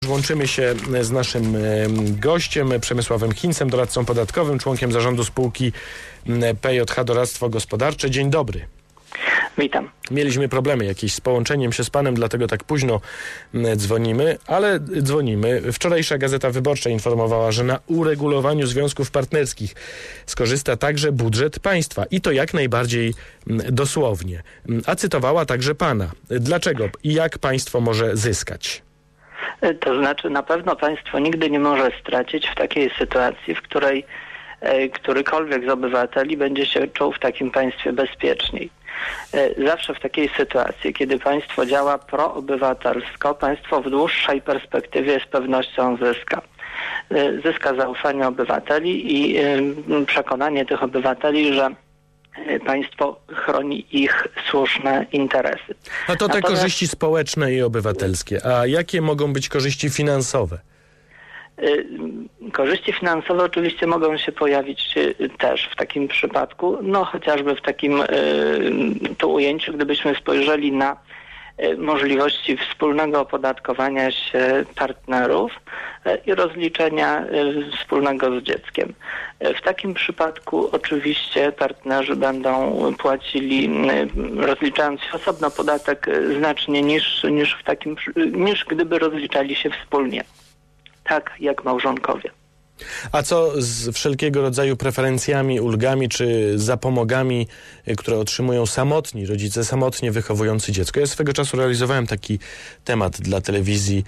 Łączymy się z naszym gościem, Przemysławem Hinzem, doradcą podatkowym, członkiem zarządu spółki PJH Doradztwo Gospodarcze. Dzień dobry. Witam. Mieliśmy problemy jakieś z połączeniem się z panem, dlatego tak późno dzwonimy, ale dzwonimy. Wczorajsza Gazeta Wyborcza informowała, że na uregulowaniu związków partnerskich skorzysta także budżet państwa i to jak najbardziej dosłownie. A cytowała także pana. Dlaczego i jak państwo może zyskać? To znaczy, na pewno państwo nigdy nie może stracić w takiej sytuacji, w której którykolwiek z obywateli będzie się czuł w takim państwie bezpieczniej. Zawsze w takiej sytuacji, kiedy państwo działa proobywatelsko, państwo w dłuższej perspektywie z pewnością zyska. Zyska zaufanie obywateli i przekonanie tych obywateli, że państwo chroni ich słuszne interesy. A to te korzyści społeczne i obywatelskie. A jakie mogą być korzyści finansowe? Korzyści finansowe oczywiście mogą się pojawić też w takim przypadku, no chociażby w takim tu ujęciu, gdybyśmy spojrzeli na możliwości wspólnego opodatkowania się partnerów i rozliczenia wspólnego z dzieckiem. W takim przypadku oczywiście partnerzy będą płacili, rozliczając się osobno, podatek znacznie niższy niż gdyby rozliczali się wspólnie. Tak jak małżonkowie. A co z wszelkiego rodzaju preferencjami, ulgami czy zapomogami, które otrzymują rodzice samotnie wychowujący dziecko? Ja swego czasu realizowałem taki temat dla telewizji.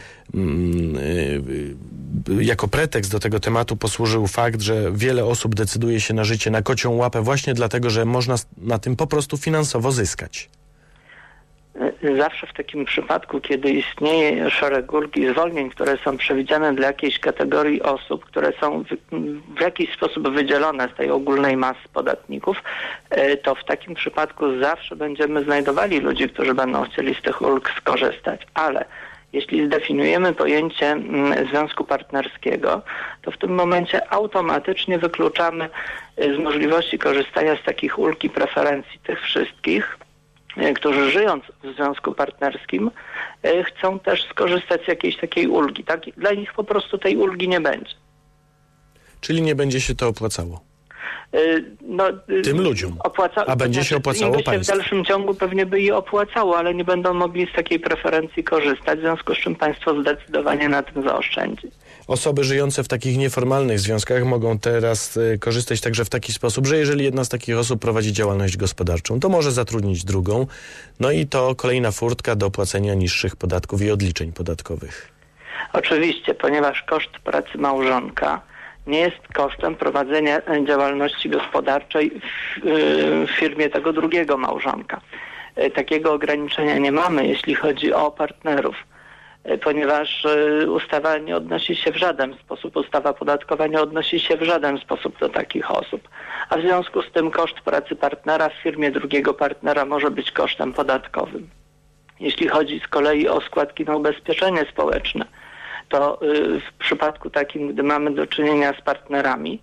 Jako pretekst do tego tematu posłużył fakt, że wiele osób decyduje się na życie na kocią łapę właśnie dlatego, że można na tym po prostu finansowo zyskać. Zawsze w takim przypadku, kiedy istnieje szereg ulg i zwolnień, które są przewidziane dla jakiejś kategorii osób, które są w jakiś sposób wydzielone z tej ogólnej masy podatników, to w takim przypadku zawsze będziemy znajdowali ludzi, którzy będą chcieli z tych ulg skorzystać. Ale jeśli zdefiniujemy pojęcie związku partnerskiego, to w tym momencie automatycznie wykluczamy z możliwości korzystania z takich ulg i preferencji tych wszystkich, którzy żyjąc w związku partnerskim chcą też skorzystać z jakiejś takiej ulgi. Tak? Dla nich po prostu tej ulgi nie będzie. Czyli nie będzie się to opłacało? Tym ludziom. A będzie się opłacało państwu? W dalszym ciągu pewnie by je opłacało, ale nie będą mogli z takiej preferencji korzystać, w związku z czym państwo zdecydowanie na tym zaoszczędzi. Osoby żyjące w takich nieformalnych związkach mogą teraz korzystać także w taki sposób, że jeżeli jedna z takich osób prowadzi działalność gospodarczą, to może zatrudnić drugą, no i to kolejna furtka do płacenia niższych podatków i odliczeń podatkowych. Oczywiście, ponieważ koszt pracy małżonka nie jest kosztem prowadzenia działalności gospodarczej w firmie tego drugiego małżonka. Takiego ograniczenia nie mamy, jeśli chodzi o partnerów, ponieważ ustawa nie odnosi się w żaden sposób, ustawa podatkowa nie odnosi się w żaden sposób do takich osób. A w związku z tym koszt pracy partnera w firmie drugiego partnera może być kosztem podatkowym. Jeśli chodzi z kolei o składki na ubezpieczenie społeczne, to w przypadku takim, gdy mamy do czynienia z partnerami,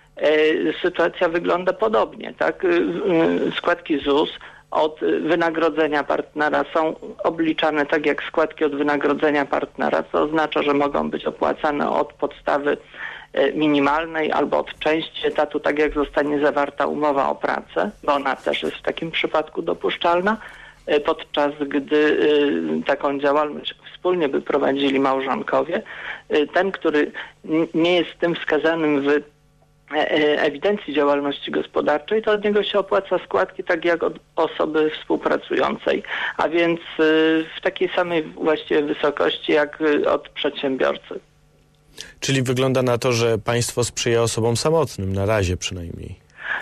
sytuacja wygląda podobnie. Tak? Składki ZUS od wynagrodzenia partnera są obliczane tak jak składki od wynagrodzenia partnera, co oznacza, że mogą być opłacane od podstawy minimalnej albo od części etatu, tak jak zostanie zawarta umowa o pracę, bo ona też jest w takim przypadku dopuszczalna, podczas gdy taką działalność wspólnie by prowadzili małżonkowie. Ten, który nie jest tym wskazanym w ewidencji działalności gospodarczej, to od niego się opłaca składki tak jak od osoby współpracującej, a więc w takiej samej właściwie wysokości jak od przedsiębiorcy. Czyli wygląda na to, że państwo sprzyja osobom samotnym, na razie przynajmniej.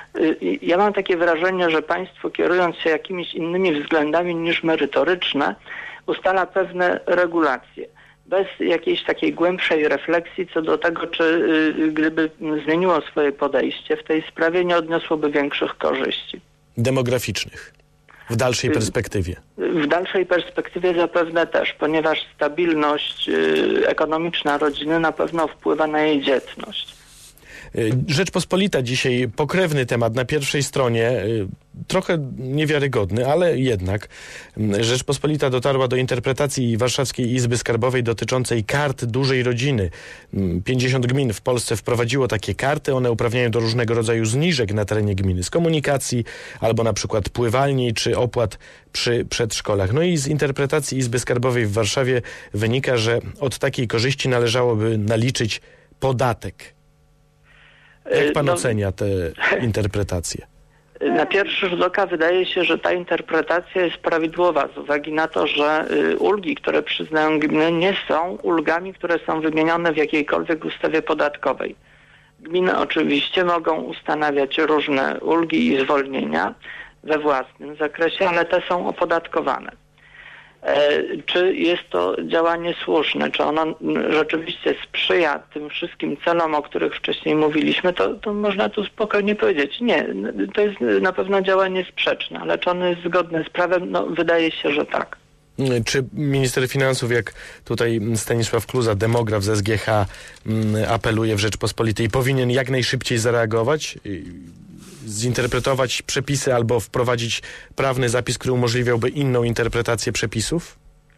Ja mam takie wrażenie, że państwo, kierując się jakimiś innymi względami niż merytoryczne, ustala pewne regulacje. Bez jakiejś takiej głębszej refleksji co do tego, czy gdyby zmieniło swoje podejście w tej sprawie, nie odniosłoby większych korzyści. Demograficznych. W dalszej perspektywie. W dalszej perspektywie zapewne też, ponieważ stabilność ekonomiczna rodziny na pewno wpływa na jej dzietność. Rzeczpospolita dzisiaj, pokrewny temat na pierwszej stronie, trochę niewiarygodny, ale jednak. Rzeczpospolita dotarła do interpretacji Warszawskiej Izby Skarbowej dotyczącej kart dużej rodziny. 50 gmin w Polsce wprowadziło takie karty. One uprawniają do różnego rodzaju zniżek na terenie gminy z komunikacji, albo na przykład pływalni, czy opłat przy przedszkolach. No i z interpretacji Izby Skarbowej w Warszawie wynika, że od takiej korzyści należałoby naliczyć podatek. Jak pan ocenia tę interpretację? Na pierwszy rzut oka wydaje się, że ta interpretacja jest prawidłowa z uwagi na to, że ulgi, które przyznają gminy, nie są ulgami, które są wymienione w jakiejkolwiek ustawie podatkowej. Gminy oczywiście mogą ustanawiać różne ulgi i zwolnienia we własnym zakresie, ale te są opodatkowane. Czy jest to działanie słuszne, czy ono rzeczywiście sprzyja tym wszystkim celom, o których wcześniej mówiliśmy, to można tu spokojnie powiedzieć. Nie, to jest na pewno działanie sprzeczne, ale czy ono jest zgodne z prawem? No, wydaje się, że tak. Czy minister finansów, jak tutaj Stanisław Kluza, demograf z SGH, apeluje w Rzeczpospolitej, powinien jak najszybciej zareagować, zinterpretować przepisy albo wprowadzić prawny zapis, który umożliwiałby inną interpretację przepisów?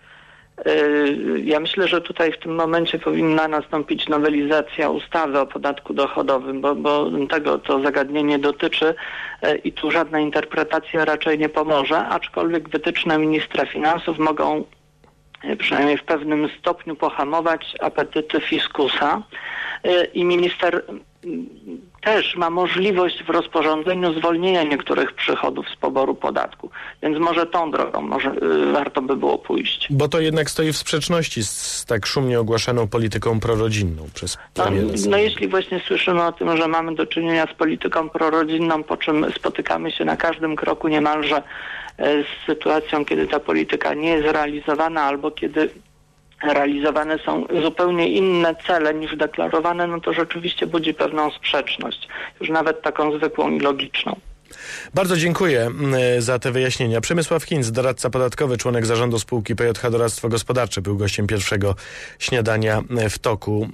Ja myślę, że tutaj w tym momencie powinna nastąpić nowelizacja ustawy o podatku dochodowym, bo tego to zagadnienie dotyczy i tu żadna interpretacja raczej nie pomoże, aczkolwiek wytyczne ministra finansów mogą przynajmniej w pewnym stopniu pohamować apetyty fiskusa i minister też ma możliwość w rozporządzeniu zwolnienia niektórych przychodów z poboru podatku. Więc może tą drogą warto by było pójść. Bo to jednak stoi w sprzeczności z tak szumnie ogłaszaną polityką prorodzinną przez premiera. No jeśli właśnie słyszymy o tym, że mamy do czynienia z polityką prorodzinną, po czym spotykamy się na każdym kroku niemalże z sytuacją, kiedy ta polityka nie jest realizowana albo kiedy realizowane są zupełnie inne cele niż deklarowane, no to rzeczywiście budzi pewną sprzeczność. Już nawet taką zwykłą i logiczną. Bardzo dziękuję za te wyjaśnienia. Przemysław Hinz, doradca podatkowy, członek zarządu spółki PJH Doradztwo Gospodarcze, był gościem pierwszego śniadania w toku.